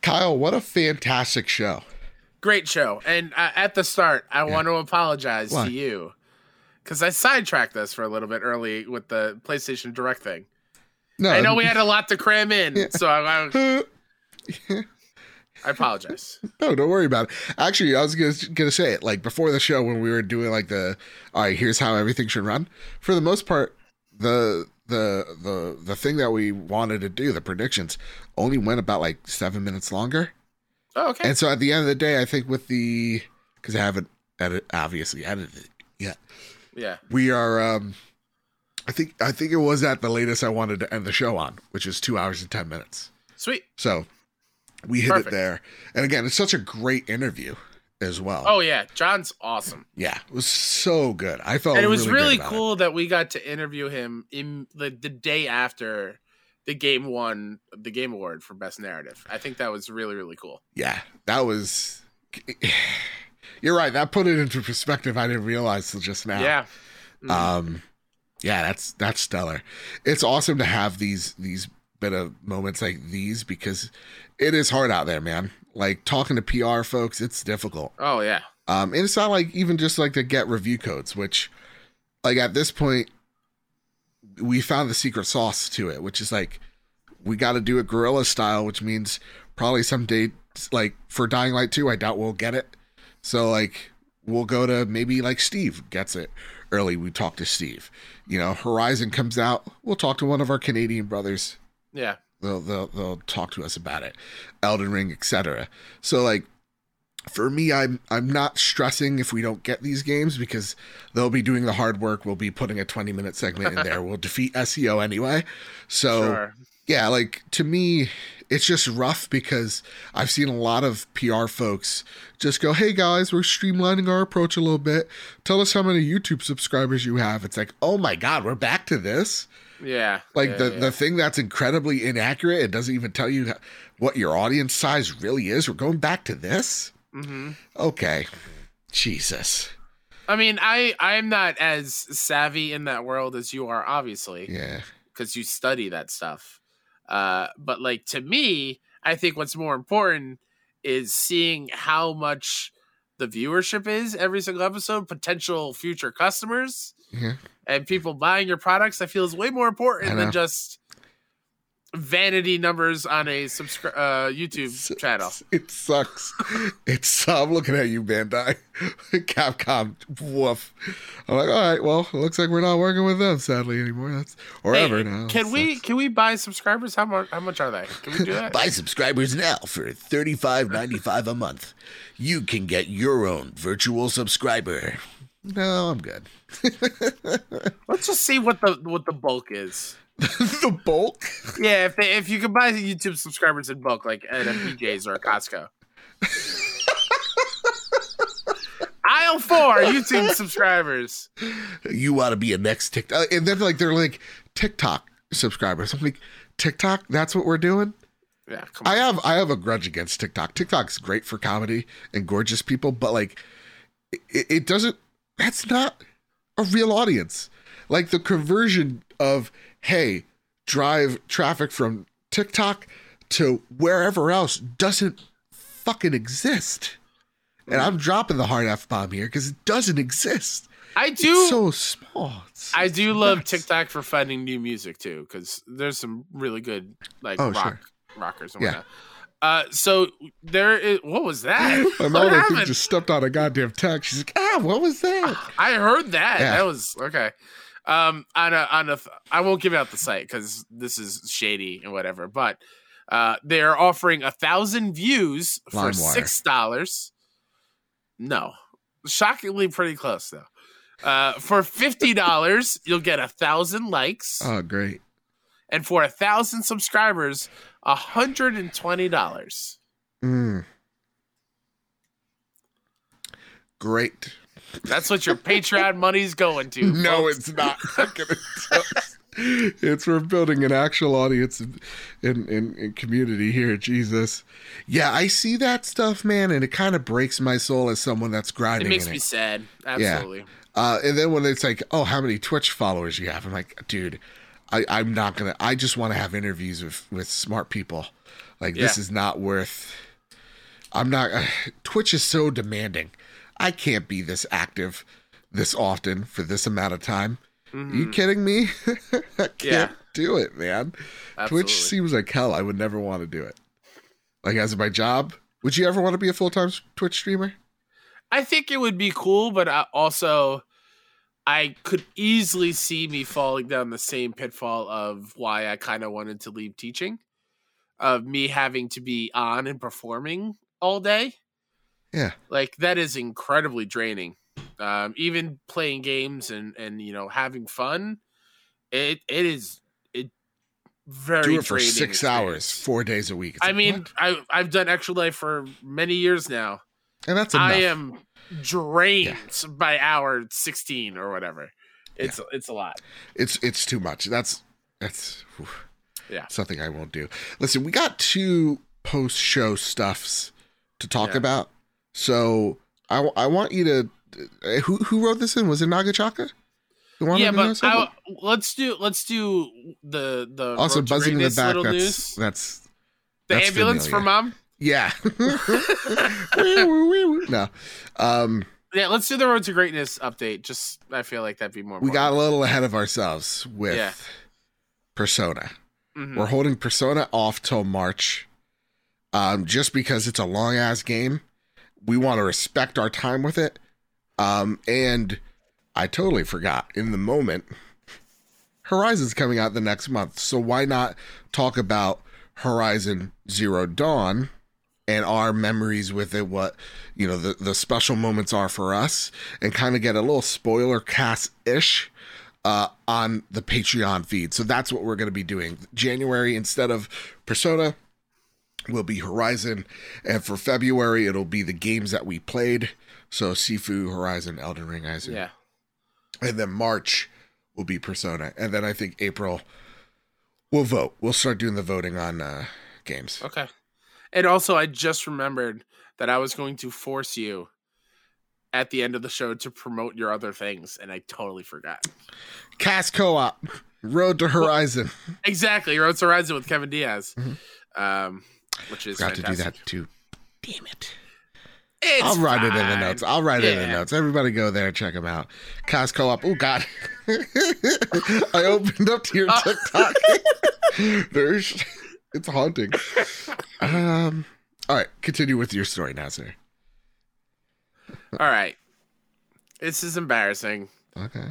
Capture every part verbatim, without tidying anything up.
Kyle, what a fantastic show. Great show. And uh, at the start, I yeah. want to apologize Why? to you because I sidetracked us for a little bit early with the PlayStation Direct thing. No, I know we had a lot to cram in, yeah. so I, I, I apologize. No, don't worry about it. Actually, I was gonna, gonna say it like before the show when we were doing like the all right, here's how everything should run. For the most part, the the the the thing that we wanted to do, the predictions, only went about like seven minutes longer. Oh, okay. And so at the end of the day, I think with the because I haven't edit obviously edited it yet. Yeah. We are. um I think I think it was at the latest I wanted to end the show on, which is two hours and ten minutes. Sweet. So we hit Perfect. it there. And again, it's such a great interview as well. Oh yeah, John's awesome. Yeah, it was so good. I felt and it was really, really cool it. that we got to interview him in the, the day after the game won the Game Award for Best Narrative. I think that was really really cool. Yeah, that was. You're right. That put it into perspective. I didn't realize till just now. Yeah. Mm-hmm. Um. Yeah, that's that's stellar. It's awesome to have these these bit of moments like these because it is hard out there, man. Like talking to P R folks, it's difficult. Oh yeah. Um, and it's not like even just like to get review codes, which, like at this point, we found the secret sauce to it, which is like we got to do it guerrilla style, which means probably someday, like for Dying Light two, I doubt we'll get it. So like we'll go to maybe like Steve gets it. Early, we talk to Steve. You know, Horizon comes out, we'll talk to one of our Canadian brothers. Yeah. They'll they'll they'll talk to us about it. Elden Ring, et cetera. So like for me, I'm I'm not stressing if we don't get these games because they'll be doing the hard work. We'll be putting a twenty minute segment in there. We'll defeat S E O anyway. So sure. yeah, like to me, it's just rough because I've seen a lot of P R folks just go, hey guys, we're streamlining our approach a little bit. Tell us how many YouTube subscribers you have. It's like, oh my God, we're back to this. Yeah. Like yeah, the, yeah. the thing that's incredibly inaccurate. It doesn't even tell you what your audience size really is. We're going back to this. Mm-hmm. Okay. Jesus. I mean, I, I'm not as savvy in that world as you are, obviously. Yeah. Because you study that stuff. Uh, but like to me, I think what's more important is seeing how much the viewership is every single episode, potential future customers, mm-hmm. and people buying your products. I feel is way more important than just vanity numbers on a subscri- uh, YouTube channel. It sucks. It's I'm looking at you, Bandai, Capcom. Woof. I'm like, all right, well, it looks like we're not working with them sadly anymore. That's or hey, ever now. Can we can we buy subscribers? How much? How much are they? Can we do that? Buy subscribers now for thirty-five ninety-five a month. You can get your own virtual subscriber. No, I'm good. Let's just see what the what the bulk is. The bulk? Yeah, if they, if you can buy YouTube subscribers in bulk, like at a B J's or a Costco. Aisle four, YouTube subscribers. You want to be a next TikTok, and then like they're like TikTok subscribers. I'm like, TikTok? That's what we're doing? Yeah, come on. I have I have a grudge against TikTok. TikTok's great for comedy and gorgeous people, but like, it, it doesn't. That's not a real audience. Like the conversion of hey, drive traffic from TikTok to wherever else doesn't fucking exist. And I'm dropping the hard F-bomb here because it doesn't exist. I do. It's so small. It's I do nuts. love TikTok for finding new music too, because there's some really good like oh, rock sure. rockers and Yeah. whatnot. Uh, so there is. What was that? My What mom I think happened? just stepped on a goddamn tech. She's like, ah, what was that? I heard that. Yeah. That was okay. Um, on a on a, I won't give out the site because this is shady and whatever. But uh, they are offering a thousand views for LimeWire. six dollars. No, shockingly pretty close though. Uh, for fifty dollars, you'll get a thousand likes, Oh, great. and for a thousand subscribers, a hundred and twenty dollars. Mm. Great. That's what your Patreon money's going to. No, folks. it's not. It's for building an actual audience in, in, in, in community here. Jesus. Yeah, I see that stuff, man, and it kind of breaks my soul as someone that's grinding It makes in me it. sad. Absolutely. Uh, and then when it's like, oh, how many Twitch followers you have? I'm like, dude, I, I'm not gonna. I just want to have interviews with with smart people. Like yeah. this is not worth. I'm not. Uh, Twitch is so demanding. I can't be this active, this often for this amount of time. Mm-hmm. Are you kidding me? I can't yeah. do it, man. Absolutely. Twitch seems like hell. I would never want to do it. Like as my job, would you ever want to be a full time Twitch streamer? I think it would be cool, but I also. I could easily see me falling down the same pitfall of why I kind of wanted to leave teaching, of me having to be on and performing all day. Yeah. Like that is incredibly draining. Um, even playing games and, and, you know, having fun. It, it is it very Do it for six experience. hours, four days a week. It's I like, mean, what? I, I've done Extra Life for many years now. And that's enough. I am drained yeah. by hour sixteen or whatever. It's yeah. it's a lot. It's it's too much. That's that's whew, yeah something I won't do. Listen, we got two post show stuffs to talk yeah. about. So I, I want you to uh, who who wrote this in? Was it Nagachaka? Yeah, but I, let's do let's do the the also buzzing in the back. That's news. that's the that's ambulance familiar. for mom. Yeah. no. Um, yeah, let's do the Road to Greatness update. Just, I feel like that'd be more. We important. got a little ahead of ourselves with yeah. Persona. Mm-hmm. We're holding Persona off till March, um, just because it's a long ass game. We want to respect our time with it. Um, and I totally forgot in the moment. Horizon's coming out the next month, so why not talk about Horizon Zero Dawn? And our memories with it, what, you know, the, the special moments are for us, and kind of get a little spoiler cast-ish uh, on the Patreon feed. So that's what we're going to be doing. January, instead of Persona, will be Horizon. And for February, it'll be the games that we played. So Sifu, Horizon, Elden Ring, I assume. Yeah. And then March will be Persona. And then I think April, we'll vote. We'll start doing the voting on uh, games. Okay. And also, I just remembered that I was going to force you at the end of the show to promote your other things, and I totally forgot. Cast Co-op, Road to Horizon. Well, exactly, Road to Horizon with Kevin Diaz, mm-hmm. um, which is Got fantastic. to do that too. Damn it. It's I'll write fine. it in the notes. I'll write yeah. it in the notes. Everybody go there and check them out. Cast Co-op. Oh, God. I opened up to your TikTok. There's... It's haunting. Um. All right, continue with your story now, sir. All right. This is embarrassing. Okay.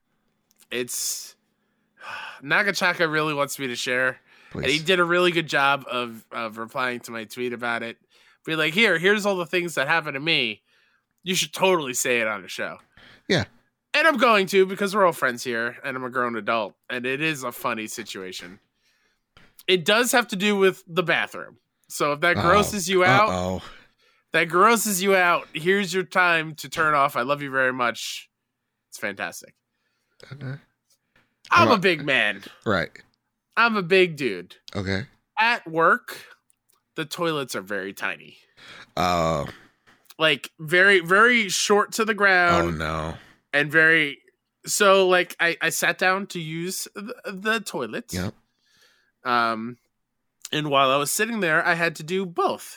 It's Nagachaka really wants me to share, Please. and he did a really good job of of replying to my tweet about it. Be like, here, here's all the things that happened to me. You should totally say it on the show. Yeah. And I'm going to because we're all friends here, and I'm a grown adult, and it is a funny situation. It does have to do with the bathroom. So if that grosses you out, Uh-oh. that grosses you out, here's your time to turn off. I love you very much. It's fantastic. Okay. I'm not... a big man. Right. I'm a big dude. Okay. At work, the toilets are very tiny. Oh. Uh, like very, very short to the ground. Oh no. And very, so like I, I sat down to use the, the toilet. Yep. Um, and while I was sitting there, I had to do both.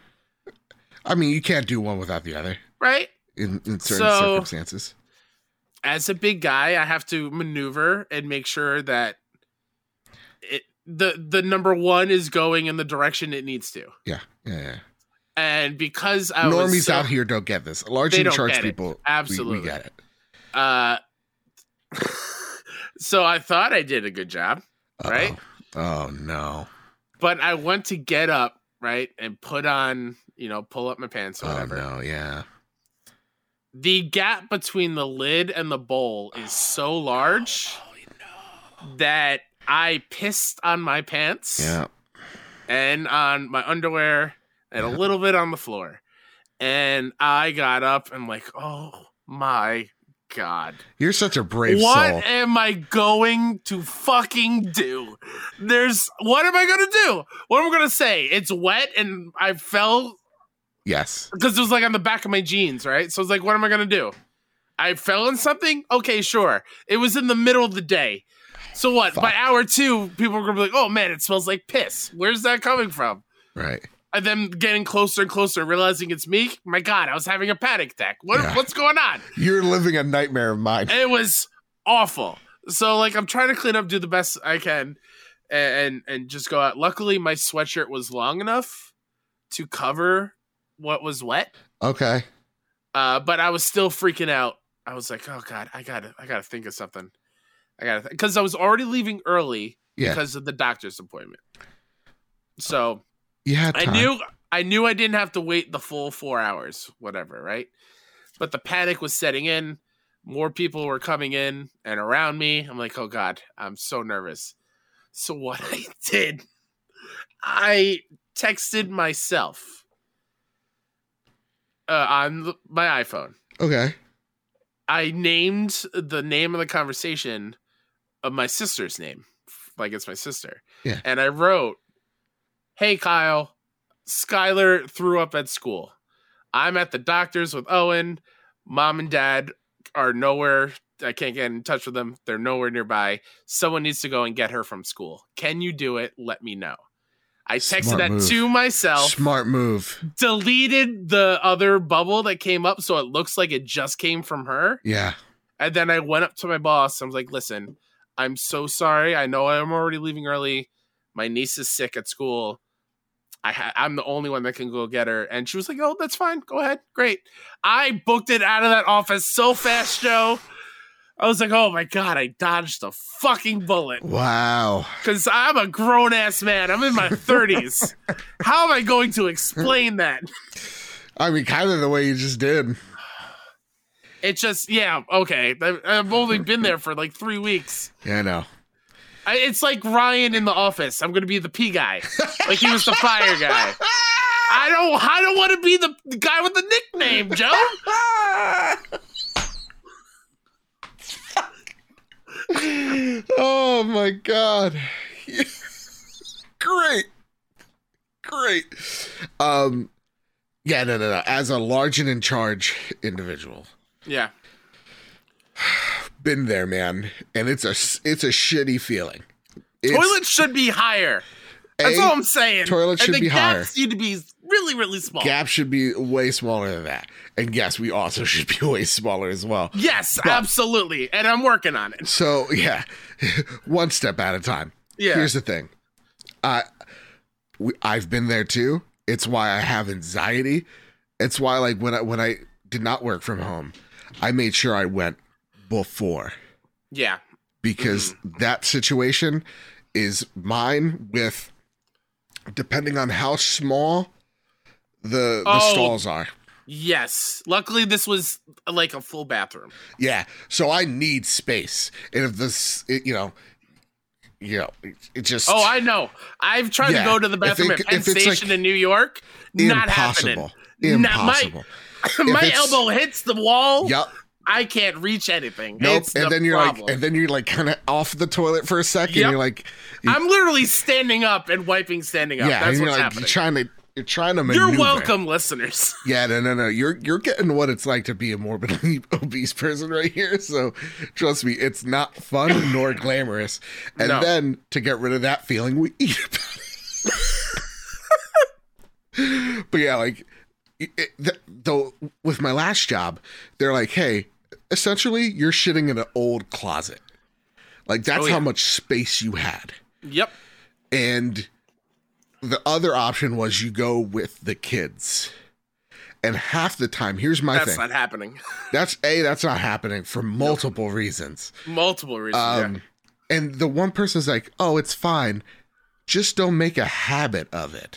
I mean, you can't do one without the other. Right. In, in certain so, circumstances. As a big guy, I have to maneuver and make sure that it the the number one is going in the direction it needs to. Yeah, yeah, yeah. And because I normies was so, out here don't get this. Large in charge people, absolutely, we, we get it. Uh, so I thought I did a good job, Uh-oh. right? Oh no! But I went to get up, right, and put on, you know, pull up my pants or whatever. Oh no! Yeah. The gap between the lid and the bowl is so large oh, no. that I pissed on my pants yeah. and on my underwear and yeah. a little bit on the floor. And I got up and like, oh my God. You're such a brave what soul. What am I going to fucking do? There's, what am I going to do? What am I going to say? It's wet and I fell. Yes. Because it was like on the back of my jeans, right? So I was like, what am I going to do? I fell in something? Okay, sure. It was in the middle of the day. So what? Fuck. By hour two, people are gonna be like, "Oh man, it smells like piss. Where's that coming from?" Right. And then getting closer and closer, realizing it's me. My God, I was having a panic attack. What? Yeah. What's going on? You're living a nightmare of mine. It was awful. So like, I'm trying to clean up, do the best I can, and and, and just go out. Luckily, my sweatshirt was long enough to cover what was wet. Okay. Uh, but I was still freaking out. I was like, "Oh God, I gotta, I gotta think of something. I gotta," because th- I was already leaving early Yeah. because of the doctor's appointment. So You had time. I knew, I knew I didn't have to wait the full four hours, whatever, right? But the panic was setting in. More people were coming in and around me. I'm like, "Oh God, I'm so nervous." So what I did, I texted myself uh, on the, my iPhone. Okay. I named the name of the conversation of my sister's name, like it's my sister. Yeah. And I wrote, "Hey, Kyle, Skylar threw up at school. I'm at the doctor's with Owen. Mom and Dad are nowhere. I can't get in touch with them. They're nowhere nearby. Someone needs to go and get her from school. Can you do it? Let me know." I texted Smart that move. to myself. Smart move. Deleted the other bubble that came up so it looks like it just came from her. Yeah. And then I went up to my boss. I was like, "Listen, I'm so sorry. I know I'm already leaving early. My niece is sick at school. I ha- I'm the only one that can go get her." And she was like, "Oh, that's fine. Go ahead. Great." I booked it out of that office so fast, Joe. I was like, "Oh my God, I dodged a fucking bullet." Wow. Because I'm a grown-ass man. I'm in my thirties. How am I going to explain that? I mean, kind of the way you just did. It just, yeah, okay. I- I've only been there for like three weeks. Yeah, I know. I, it's like Ryan in The Office. I'm going to be the P guy. Like he was the fire guy. I don't I don't want to be the, the guy with the nickname, Joe. Oh my God. Great. Great. Um yeah, no, no, no. As a large and in charge individual. Yeah. Been there, man. And it's a it's a shitty feeling. It's, Toilets should be higher. That's A, all I'm saying. toilets should and the be higher. gaps need to be really, really small. Gap should be way smaller than that. And yes, we also should be way smaller as well. Yes, But- absolutely. And I'm working on it. So yeah, one step at a time. Yeah. Here's the thing. Uh, we, I've been there too. It's why I have anxiety. It's why, like, when I when I did not work from home, I made sure I went before, Yeah. because that situation is mine with, depending on how small the the Oh. stalls are. Yes. Luckily, this was like a full bathroom. Yeah, so I need space, and if this, it, you know, you know, it, it just Oh, I know. I've tried Yeah. to go to the bathroom If it- at Penn if it's, Station like, in New York. Not impossible, happening. Not- impossible. my my it's- elbow hits the wall. Yep. I can't reach anything. Nope. It's And the then you're problem. like, and then you're like kind of off the toilet for a second. Yep. You're like, I'm literally standing up and wiping standing up. yeah, That's and you're what's like, happening. you're trying to, you're trying to maneuver. You're welcome, listeners. Yeah, no, no, no. You're you're getting what it's like to be a morbidly obese person right here. So trust me, it's not fun nor glamorous. And No. then to get rid of that feeling, we eat about it. But yeah, like, it, it, though with my last job, they're like, hey, essentially, you're shitting in an old closet. Like that's Oh, yeah. how much space you had. Yep. And the other option was you go with the kids. And half the time, here's my That's thing. not happening. That's A, that's not happening for multiple reasons. Multiple reasons. Um, and the one person's like, oh, it's fine. Just don't make a habit of it.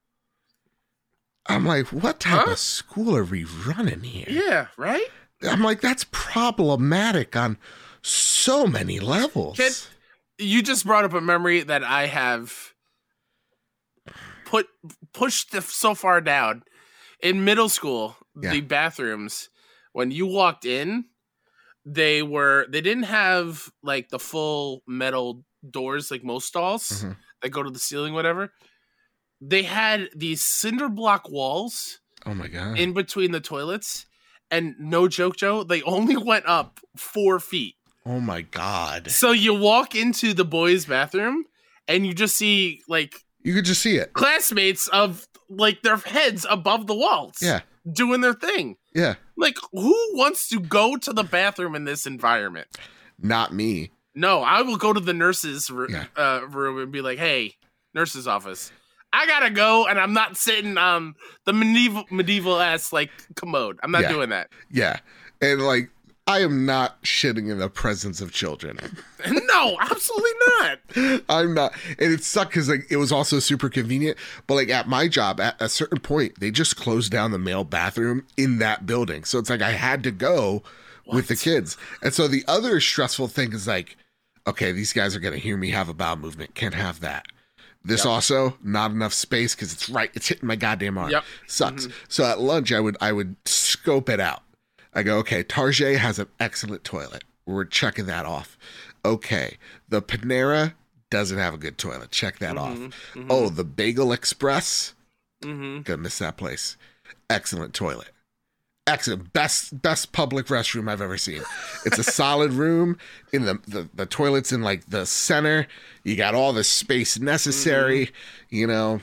I'm like, what type Huh? of school are we running here? yeah. yeah, right? I'm like, that's problematic on so many levels. Kid, you just brought up a memory that I have put pushed so far down. In middle school, Yeah. the bathrooms, when you walked in, they were they didn't have like the full metal doors like most stalls Mhm. that go to the ceiling, whatever. They had these cinder block walls Oh my God. in between the toilets, and no joke, Joe, they only went up four feet. Oh my God. So you walk into the boys' bathroom and you just see like you could just see it. Classmates of like their heads above the walls. Yeah. Doing their thing. Yeah. Like who wants to go to the bathroom in this environment? Not me. No, I will go to the nurse's r- Yeah. uh, room and be like, "Hey, nurse's office. I gotta go, and I'm not sitting on the medieval medieval ass like commode. I'm not Yeah. doing that." Yeah. And like I am not shitting in the presence of children. No, absolutely not. I'm not. And it sucked because like it was also super convenient. But like at my job, at a certain point, they just closed down the male bathroom in that building. So it's like I had to go what? with the kids. And so the other stressful thing is like, okay, these guys are going to hear me have a bowel movement. Can't have that. This yep. also not enough space because it's right. It's hitting my goddamn arm. Yep. Sucks. Mm-hmm. So at lunch, I would I would scope it out. I go, okay, Target has an excellent toilet. We're checking that off. Okay, the Panera doesn't have a good toilet. Check that mm-hmm, off. Mm-hmm. Oh, the Bagel Express. Mm-hmm. Gonna miss that place. Excellent toilet. Excellent. Best best public restroom I've ever seen. It's a solid room. In the, the the toilet's in like the center. You got all the space necessary. Mm-hmm. You know,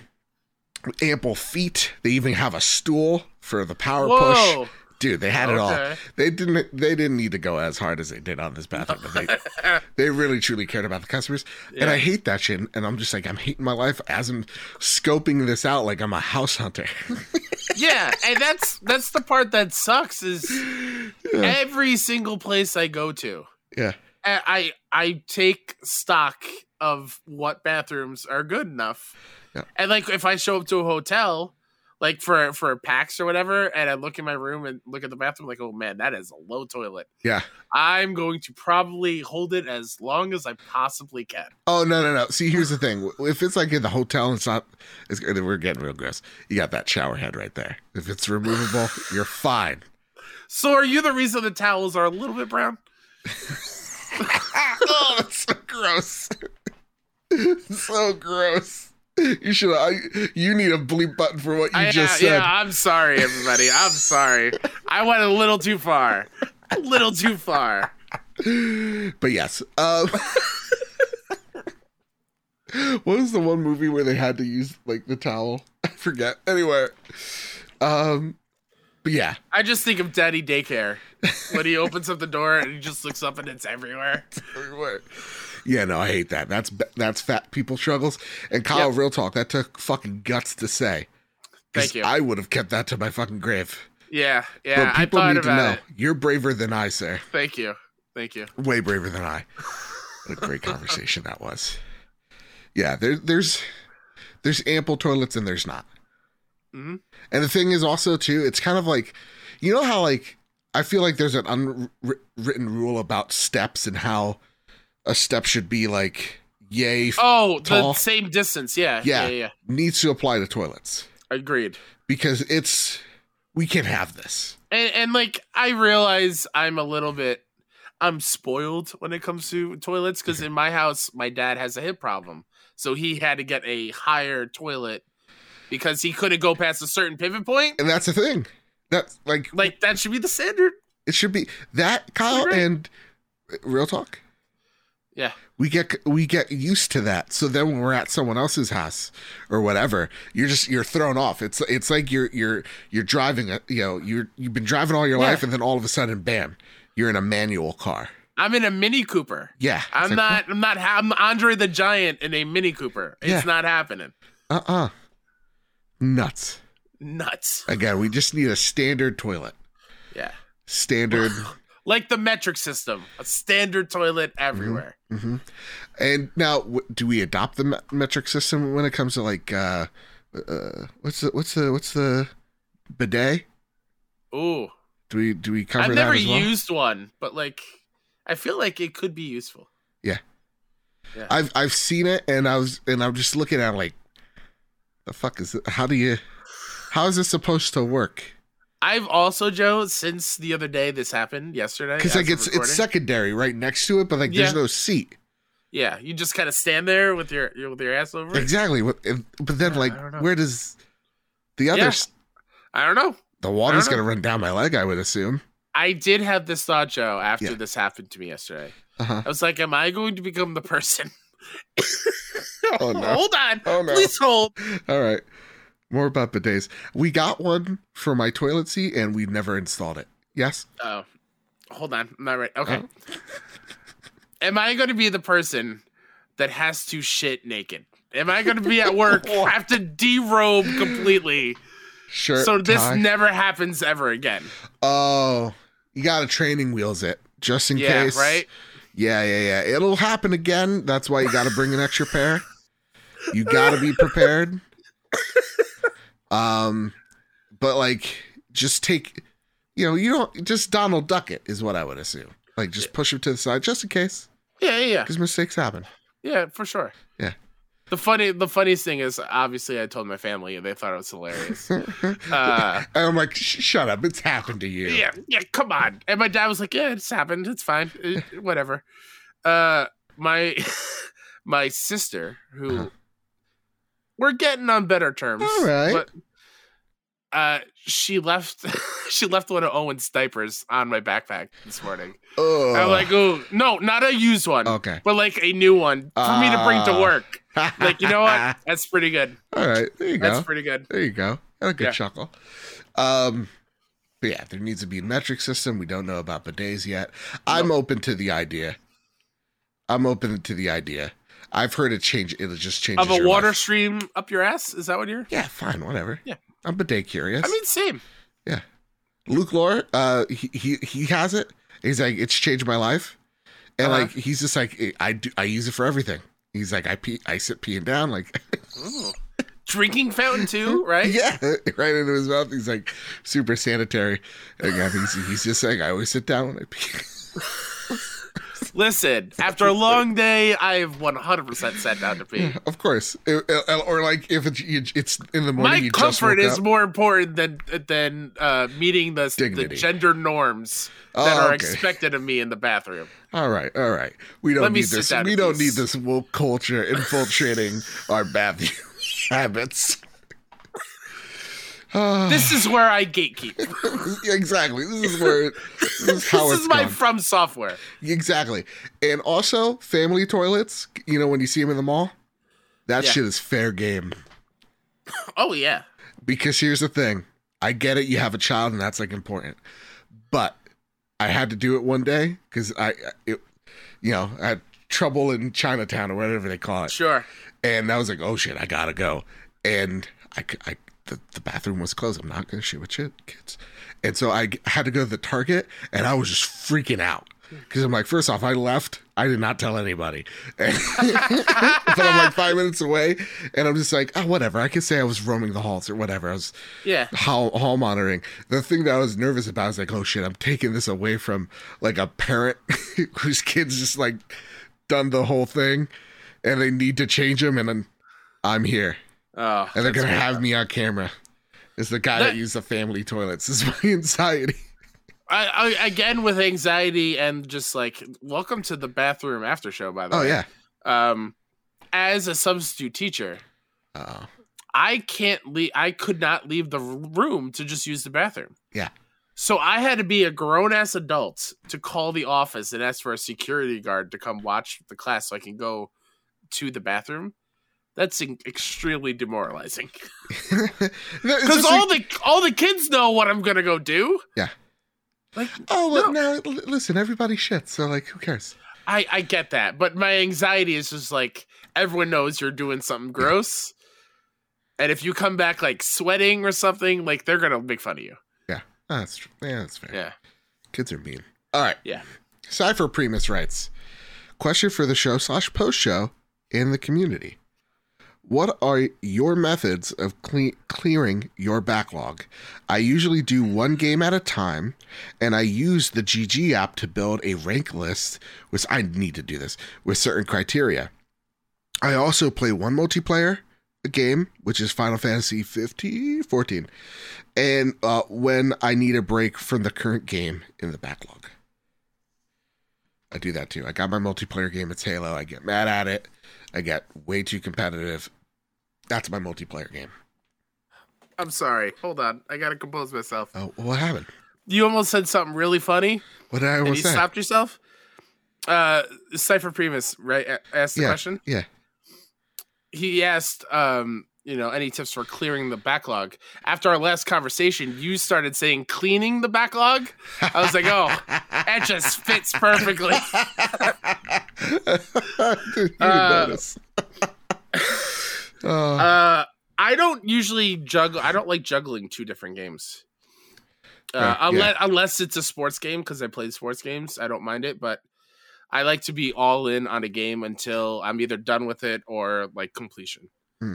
ample feet. They even have a stool for the power Whoa. push. Dude, they had it okay. all. They didn't. They didn't need to go as hard as they did on this bathroom. But they, they really, truly cared about the customers. Yeah. And I hate that shit. And I'm just like, I'm hating my life as I'm scoping this out like I'm a house hunter. Yeah, and that's that's the part that sucks. Is yeah. every single place I go to. Yeah. I I take stock of what bathrooms are good enough. Yeah. And like if I show up to a hotel. Like for for PAX or whatever, and I look in my room and look at the bathroom, like, oh man, that is a low toilet. Yeah, I'm going to probably hold it as long as I possibly can. Oh no no no! See, here's the thing: if it's like in the hotel, it's not. It's we're getting real gross. You got that shower head right there. If it's removable, you're fine. So, are you the reason the towels are a little bit brown? Oh, that's so gross. So gross. You should. I. You need a bleep button for what you I, just uh, said. Yeah, I'm sorry, everybody. I'm sorry. I went a little too far. A little too far. But yes. Um, what was the one movie where they had to use like the towel? I forget. Anyway. Um. But yeah. I just think of Daddy Daycare when he opens up the door and he just looks up and it's everywhere. It's everywhere. Yeah, no, I hate that. That's that's fat people struggles. And Kyle, yep. Real talk, that took fucking guts to say. Thank you. I would have kept that to my fucking grave. Yeah, yeah. But people I thought need to about know it. You're braver than I, sir. Thank you, thank you. Way braver than I. What a great conversation that was. Yeah, there, there's there's ample toilets and there's not. Mm-hmm. And the thing is also too, it's kind of like, you know how like I feel like there's an unwritten rule about steps and how a step should be like yay oh tall. The same distance. Yeah, yeah yeah, yeah. Needs to apply to toilets. Agreed. Because it's we can't have this. And, and like I realize I'm a little bit I'm spoiled when it comes to toilets because in my house my dad has a hip problem, so he had to get a higher toilet because he couldn't go past a certain pivot point. And that's the thing. That's like like that should be the standard. It should be that, Kyle. And real talk. Yeah. We get we get used to that. So then when we're at someone else's house or whatever, you're just you're thrown off. It's it's like you're you're you're driving a you know, you're you've been driving all your yeah. life and then all of a sudden bam, you're in a manual car. I'm in a Mini Cooper. Yeah. I'm like, not what? I'm not I'm Andre the Giant in a Mini Cooper. It's yeah. not happening. Uh-uh. Nuts. Nuts. Again, we just need a standard toilet. Yeah. Standard like the metric system, a standard toilet everywhere. Mm-hmm. And now, w- do we adopt the me- metric system when it comes to like, uh, uh, what's the what's the what's the bidet? Ooh, do we do we cover I've that never as well? used one, but like, I feel like it could be useful. Yeah, yeah. I've I've seen it, and I was and I'm just looking at it like, the fuck is it? How do you? How is this supposed to work? I've also, Joe, since the other day this happened yesterday. Because like it's it's secondary right next to it, but like yeah. there's no seat. Yeah, you just kind of stand there with your with your ass over it. Exactly. But then like where does the other? Yeah. I don't know. The water's gonna run down my leg, I would assume. I did have this thought, Joe, after yeah. this happened to me yesterday. Uh-huh. I was like, am I going to become the person? Oh, no. Hold on. Oh, no. Please hold. All right. More about bidets. We got one for my toilet seat, and we never installed it. Yes? Oh. Hold on. I'm not right. Okay. Oh. Am I going to be the person that has to shit naked? Am I going to be at work, have to derobe completely, Shirt, so this tie. never happens ever again? Oh, you got to training wheels it, just in yeah, case. Yeah, right? Yeah, yeah, yeah. It'll happen again. That's why you got to bring an extra pair. You got to be prepared. Um, But, like, just take, you know, you don't, just Donald Duck it is what I would assume. Like, just push him to the side, just in case. Yeah, yeah, yeah. Because mistakes happen. Yeah, for sure. Yeah. The funny, the funniest thing is, obviously, I told my family and they thought it was hilarious. uh, and I'm like, shut up, it's happened to you. Yeah, yeah, come on. And my dad was like, yeah, it's happened, it's fine, it, whatever. Uh, my my sister, who uh-huh. we're getting on better terms, all right, but uh, she left she left one of Owen's diapers on my backpack this morning. Ugh. I'm like, oh no, not a used one, okay, but like a new one for uh... me to bring to work. Like, you know what? That's pretty good. All right, there you go. That's pretty good. There you go. Had a good yeah. chuckle. Um, but yeah, there needs to be a metric system. We don't know about bidets yet. Nope. I'm open to the idea. I'm open to the idea. I've heard it change. It'll just change. Of a water life. stream up your ass? Is that what you're? Yeah, fine, whatever. Yeah, I'm bidet curious. I mean, same. Yeah, Luke Lore, uh, he he he has it. He's like, it's changed my life, and uh-huh. like he's just like, I do. I use it for everything. He's like, I pee, I sit peeing down, like drinking fountain too, right? Yeah, right into his mouth. He's like super sanitary. And yeah, he's he's just saying, I always sit down when I pee. Listen, after a long day, I've one hundred percent sat down to pee. Yeah, of course, it, it, or like if it's it's in the morning. My you comfort just is up. more important than than uh, meeting the, the gender norms oh, that are okay. expected of me in the bathroom. All right, all right. We don't Let need this. We don't need this woke culture infiltrating our bathroom habits. This is where I gatekeep. Exactly. This is where. This is how this it's is my gone. From software. Exactly, and also family toilets. You know when you see them in the mall, that yeah. shit is fair game. Oh yeah. Because here's the thing. I get it. You have a child, and that's like important. But I had to do it one day because I, it, you know, I had trouble in Chinatown or whatever they call it. Sure. And I was like, oh shit, I gotta go. And I, I the, the bathroom was closed. I'm not gonna shit with shit, kids. And so I had to go to the Target, and I was just freaking out. Because I'm like, first off, I left. I did not tell anybody. but I'm like five minutes away, and I'm just like, oh, whatever. I could say I was roaming the halls or whatever. I was yeah. hall, hall monitoring. The thing that I was nervous about was like, oh, shit, I'm taking this away from like a parent whose kid's just like done the whole thing, and they need to change him, and then I'm here. Oh, and they're going to have me on camera. It's the guy that, that used the family toilets. This is my anxiety. I, I again with anxiety and just like welcome to the bathroom after show, by the oh, way. Oh yeah. Um, as a substitute teacher, oh, I can't leave. I could not leave the room to just use the bathroom. Yeah. So I had to be a grown ass adult to call the office and ask for a security guard to come watch the class so I can go to the bathroom. That's extremely demoralizing. Because all the all the kids know what I'm gonna go do. Yeah. Like, oh well, no. no, listen, everybody shits, so like, who cares? I, I get that, but my anxiety is just like everyone knows you're doing something gross, yeah. and if you come back like sweating or something, like they're gonna make fun of you. Yeah, oh, that's true. Yeah, that's fair. Yeah, kids are mean. All right. Yeah. Cypher Primus writes, question for the show slash post show in the community. What are your methods of cle- clearing your backlog? I usually do one game at a time, and I use the G G app to build a rank list, which I need to do this, with certain criteria. I also play one multiplayer game, which is Final Fantasy fifteen, fourteen, and uh, when I need a break from the current game in the backlog. I do that too. I got my multiplayer game, it's Halo. I get mad at it. I get way too competitive. That's my multiplayer game. I'm sorry. Hold on. I gotta compose myself. Oh, what happened? You almost said something really funny. What did I almost and you say? stopped yourself. Uh, Cypher Primus, right? Asked the yeah, question. Yeah. He asked, um, you know, any tips for clearing the backlog. After our last conversation, you started saying cleaning the backlog. I was like, oh, that just fits perfectly. Dude, you uh, notice. uh, uh, I don't usually juggle. I don't like juggling two different games. Uh, right, unless yeah. unless it's a sports game, because I played sports games, I don't mind it. But I like to be all in on a game until I'm either done with it or like completion. Hmm.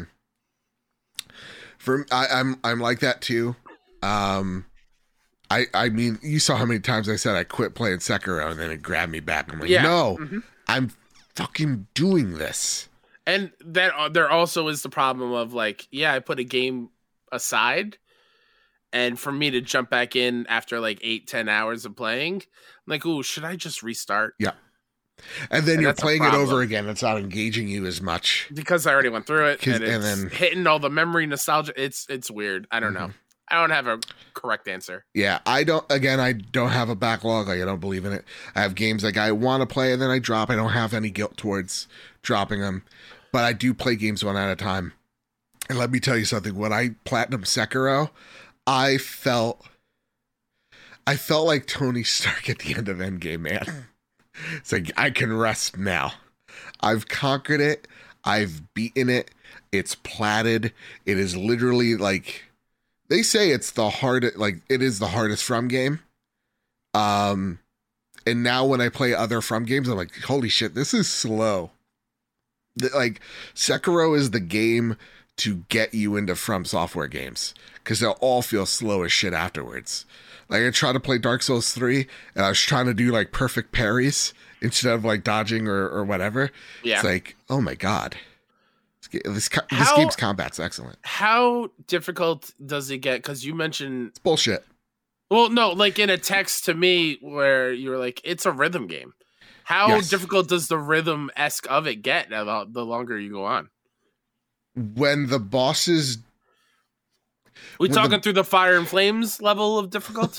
For I, I'm I'm like that too. Um, I I mean, you saw how many times I said I quit playing Sekiro, and then it grabbed me back. I'm like, yeah. no, mm-hmm. I'm fucking doing this. And that uh, there also is the problem of like, yeah, I put a game aside. And for me to jump back in after like eight, ten hours of playing, I'm like, ooh, should I just restart? Yeah. And then and you're playing it over again. It's not engaging you as much. Because I already went through it. And, and it's then hitting all the memory nostalgia. It's it's weird. I don't mm-hmm. know. I don't have a correct answer. Yeah. I don't, again, I don't have a backlog. Like, I don't believe in it. I have games like I want to play and then I drop. I don't have any guilt towards dropping them. But I do play games one at a time. And let me tell you something. When I platinum Sekiro, I felt, I felt like Tony Stark at the end of Endgame, man. It's like, I can rest now. I've conquered it. I've beaten it. It's platted. It is literally like, they say it's the hardest, like it is the hardest From game. Um, and now when I play other From games, I'm like, holy shit, this is slow. Like Sekiro is the game to get you into From Software games because they'll all feel slow as shit afterwards. Like I tried to play Dark Souls three and I was trying to do like perfect parries instead of like dodging or, or whatever. Yeah. It's like, oh my God. This, this, this how, game's combat's excellent. How difficult does it get? Because you mentioned... It's bullshit. Well, no, like in a text to me where you were like, it's a rhythm game. How yes. difficult does the rhythm-esque of it get the, the longer you go on? When the bosses... We talking the... through the Fire and Flames level of difficulty?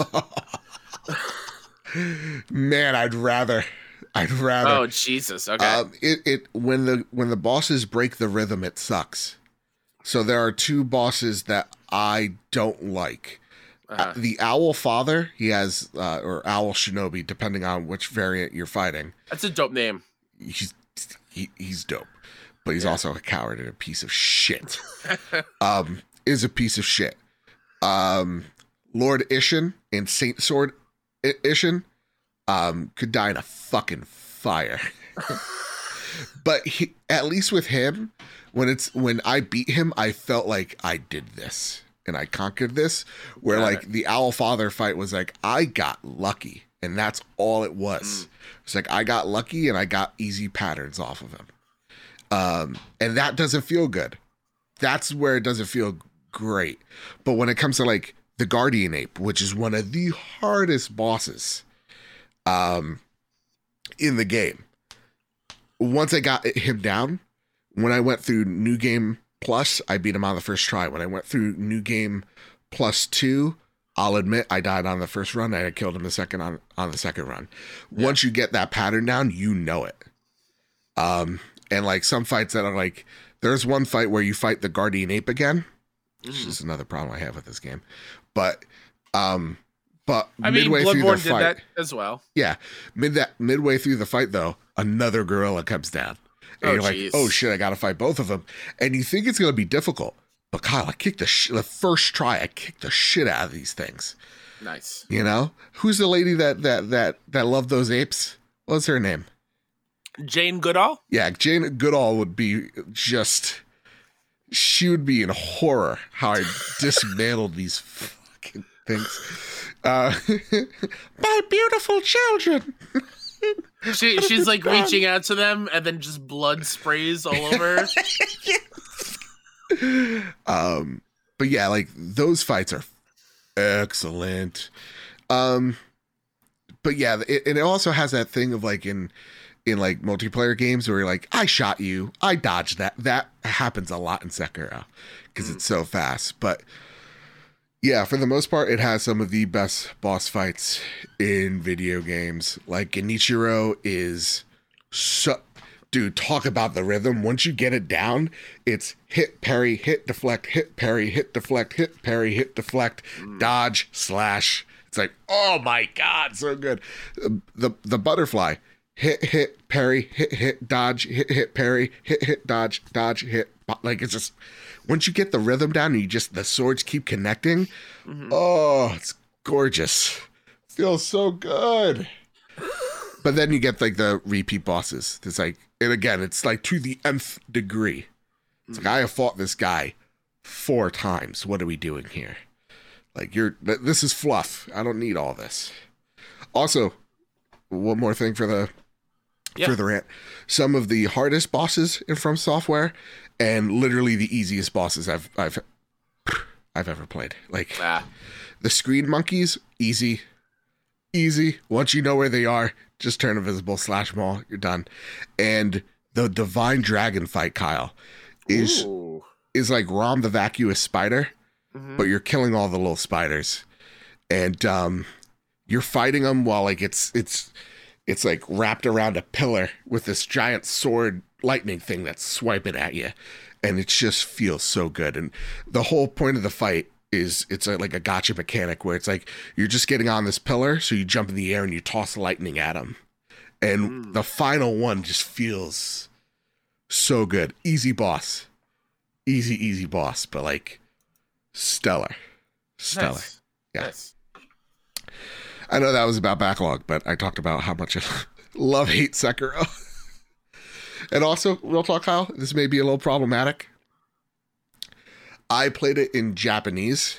Man, I'd rather... I'd rather. Oh Jesus! Okay. Um, it it when the when the bosses break the rhythm, it sucks. So there are two bosses that I don't like. Uh-huh. Uh, the Owl Father, he has, uh, or Owl Shinobi, depending on which variant you're fighting. That's a dope name. He's he, he's dope, but he's yeah. also a coward and a piece of shit. um, is a piece of shit. Um, Lord Ishin and Saint Sword I- Ishin. Um, could die in a fucking fire. But he, at least with him, when it's when I beat him, I felt like I did this and I conquered this. Where got like it. The Owl Father fight was like I got lucky, and that's all it was. Mm. It's like I got lucky and I got easy patterns off of him. Um, and that doesn't feel good. That's where it doesn't feel great. But when it comes to like the Guardian Ape, which is one of the hardest bosses. Um, in the game, once I got him down, when I went through New Game Plus, I beat him on the first try. When I went through New Game Plus two, I'll admit I died on the first run. I killed him the second on, on the second run. Yeah. Once you get that pattern down, you know it. Um, and like some fights that are like, there's one fight where you fight the Guardian Ape again, mm. which is another problem I have with this game. But, um, But I midway mean, through Bloodborne the fight, did that as well. Yeah, mid that midway through the fight though, another gorilla comes down, and oh, you're geez. like, "Oh shit, I got to fight both of them." And you think it's gonna be difficult, but Kyle, I kicked the sh- the first try, I kicked the shit out of these things. Nice. You know, who's the lady that that that that loved those apes? What's her name? Jane Goodall. Yeah, Jane Goodall would be just. She would be in horror how I dismantled these fucking things. Uh, my beautiful children. she she's like reaching out to them, and then just blood sprays all over. um, but yeah, like those fights are excellent. Um, but yeah, it, and it also has that thing of like in in like multiplayer games where you're like, I shot you, I dodged that. That happens a lot in Sekiro because mm. it's so fast, but. Yeah, for the most part, it has some of the best boss fights in video games. Like, Genichiro is so... Dude, talk about the rhythm. Once you get it down, it's hit, parry, hit, deflect, hit, parry, hit, deflect, hit, parry, hit, deflect, mm. dodge, slash. It's like, oh my God, so good. The the butterfly, hit, hit, parry, hit, hit, dodge, hit, hit, parry, hit, hit, dodge, dodge, hit. Like, it's just... Once you get the rhythm down and you just, the swords keep connecting, mm-hmm. oh, it's gorgeous. Feels so good. But then you get like the repeat bosses. It's like, and again, it's like to the nth degree. It's mm-hmm. like, I have fought this guy four times. What are we doing here? Like, you're, this is fluff. I don't need all this. Also, one more thing for the, yeah. for the rant. Some of the hardest bosses in From Software, and literally the easiest bosses I've I've I've ever played. Like ah. the screen monkeys, easy, easy. Once you know where they are, just turn invisible, slash them all, you're done. And the Divine Dragon fight, Kyle, is Ooh. is like Rom the Vacuous Spider, mm-hmm. but you're killing all the little spiders, and um, you're fighting them while like it's it's it's like wrapped around a pillar with this giant sword. Lightning thing that's swiping at you, and it just feels so good. And the whole point of the fight is it's a, like a gotcha mechanic where it's like you're just getting on this pillar, so you jump in the air and you toss lightning at them, and mm. the final one just feels so good. Easy boss, easy easy boss, but like stellar, stellar. Nice. Yeah. Nice. I know that was about backlog, but I talked about how much I love hate Sekiro. And also, real talk, Kyle, this may be a little problematic. I played it in Japanese,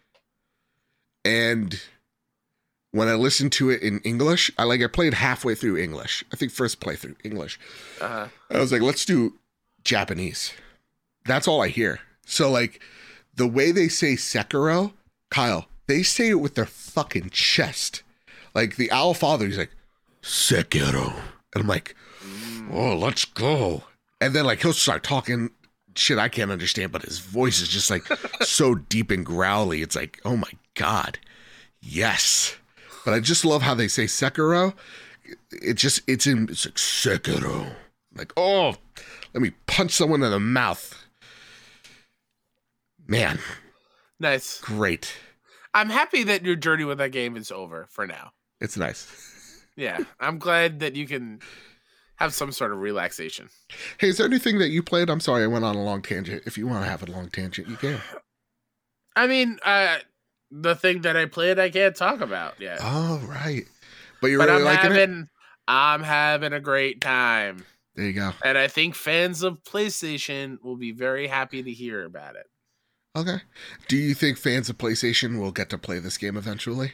and when I listened to it in English, I like I played halfway through English. I think first playthrough English. Uh-huh. I was like, let's do Japanese. That's all I hear. So like the way they say Sekiro, Kyle, they say it with their fucking chest. Like the Owl Father, he's like, Sekiro. And I'm like, oh, let's go. And then like he'll start talking shit I can't understand, but his voice is just like so deep and growly. It's like, oh my God. Yes. But I just love how they say Sekiro. It just, it's in, it's like Sekiro. Like, oh, let me punch someone in the mouth. Man. Nice. Great. I'm happy that your journey with that game is over for now. It's nice. Yeah. I'm glad that you can have some sort of relaxation. Hey, is there anything that you played? I'm sorry, I went on a long tangent. If you want to have a long tangent, you can. I mean, uh, the thing that I played, I can't talk about yet. Oh, right. But you're but really I'm liking having, it? I'm having a great time. There you go. And I think fans of PlayStation will be very happy to hear about it. Okay. Do you think fans of PlayStation will get to play this game eventually?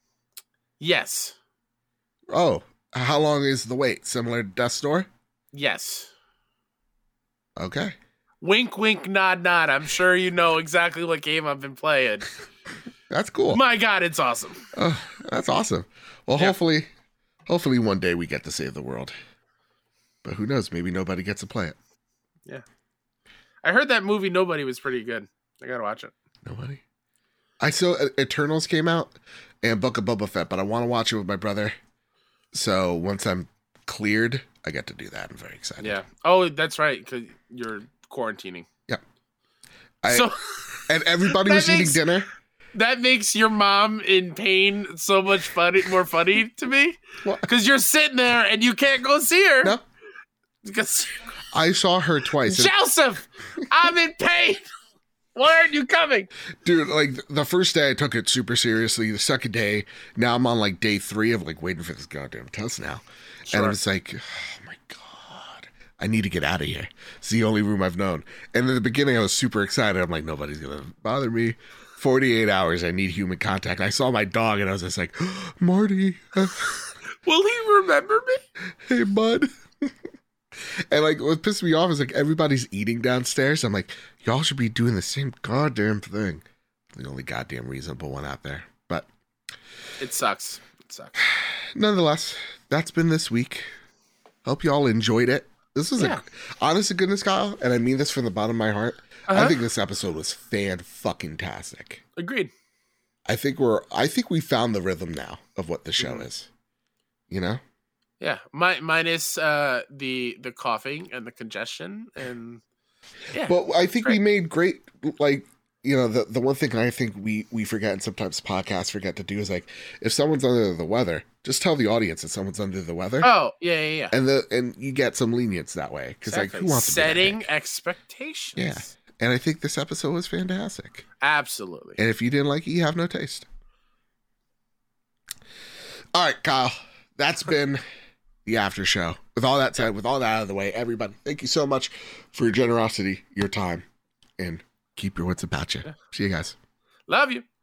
Yes. Oh, how long is the wait? Similar to Death's Door? Yes. Okay. Wink, wink, nod, nod. I'm sure you know exactly what game I've been playing. That's cool. My God, it's awesome. Oh, that's awesome. Well, yeah. hopefully, hopefully one day we get to save the world. But who knows? Maybe nobody gets to play it. Yeah. I heard that movie Nobody was pretty good. I gotta watch it. Nobody? I saw Eternals came out and Book of Boba Fett, but I want to watch it with my brother. So once I'm cleared, I get to do that. I'm very excited. Yeah. Oh, that's right. Because you're quarantining. Yep. I, so, and everybody was makes, eating dinner. That makes your mom in pain so much funny, more funny to me. Because you're sitting there and you can't go see her. No. Because I saw her twice. Joseph, I'm in pain. Why aren't you coming? Dude, like the first day I took it super seriously. The second day, now I'm on like day three of like waiting for this goddamn test now. Sure. And I was like, oh my God, I need to get out of here. It's the only room I've known. And in the beginning, I was super excited. I'm like, nobody's going to bother me. forty-eight hours, I need human contact. I saw my dog and I was just like, oh, Marty. Will he remember me? Hey, bud. And like what pissed me off is like everybody's eating downstairs. I'm like, y'all should be doing the same goddamn thing. The only goddamn reasonable one out there. But it sucks. It sucks. Nonetheless, that's been this week. Hope y'all enjoyed it. This was yeah. a honest to goodness, Kyle, and I mean this from the bottom of my heart. Uh-huh. I think this episode was fan fucking tastic. Agreed. I think we're I think we found the rhythm now of what the show mm-hmm. is. You know? Yeah. My minus uh the the coughing and the congestion and yeah. But I think great. we made great like you know, the the one thing I think we, we forget and sometimes podcasts forget to do is like if someone's under the weather, just tell the audience that someone's under the weather. Oh, yeah, yeah, yeah. And the and you get some lenience that way. Because exactly. like who wants setting to be expectations. Yeah. And I think this episode was fantastic. Absolutely. And if you didn't like it, you have no taste. All right, Kyle. That's been the after show. With all that said, with all that out of the way, everybody, thank you so much for your generosity, your time, and keep your wits about you. Yeah. See you guys. Love you.